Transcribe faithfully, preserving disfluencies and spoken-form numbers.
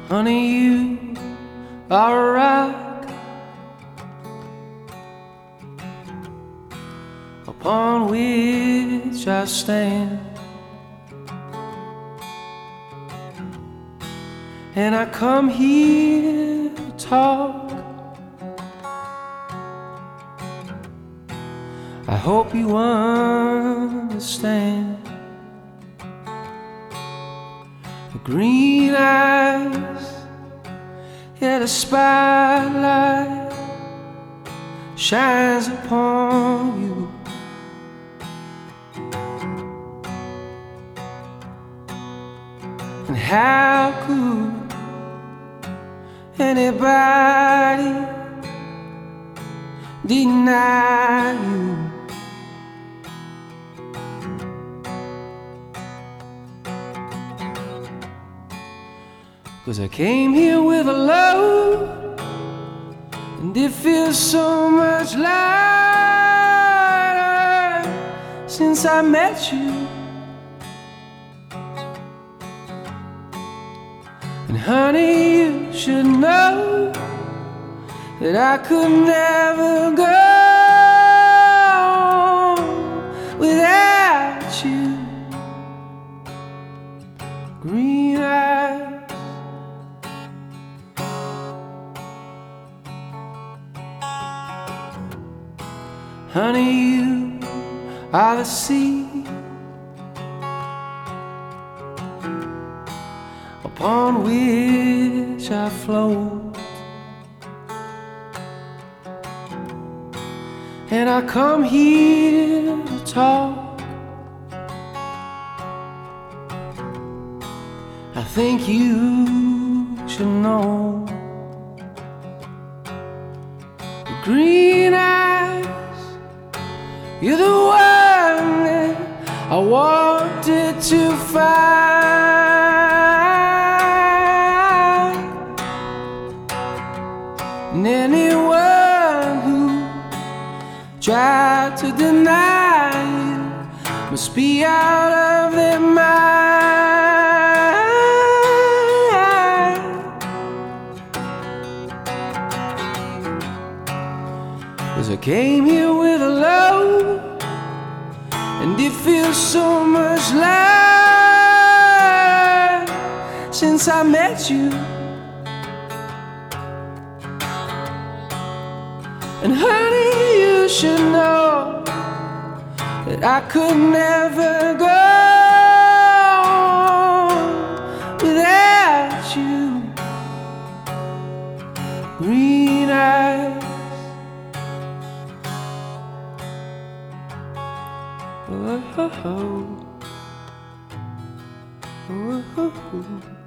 Honey, you are a rock upon which I stand, and I come here to talk. I hope you understand. The green eyes, yeah, the spotlight shines upon you. And how could anybody deny you? Cause I came here with a load, and it feels so much lighter since I met you. And honey, you should know that I could never go without you. Green eyes, honey, you are the sea upon which I float, and I come here to talk. I think you should know. The green eyes, you're the one that I wanted to find. And anyone who tried to deny you must be out of their mind. 'Cause I came here with a load, and it feels so much lighter since I met you. And honey, you should know that I could never go without you. Green eyes, oh, oh, oh. Oh, oh, oh.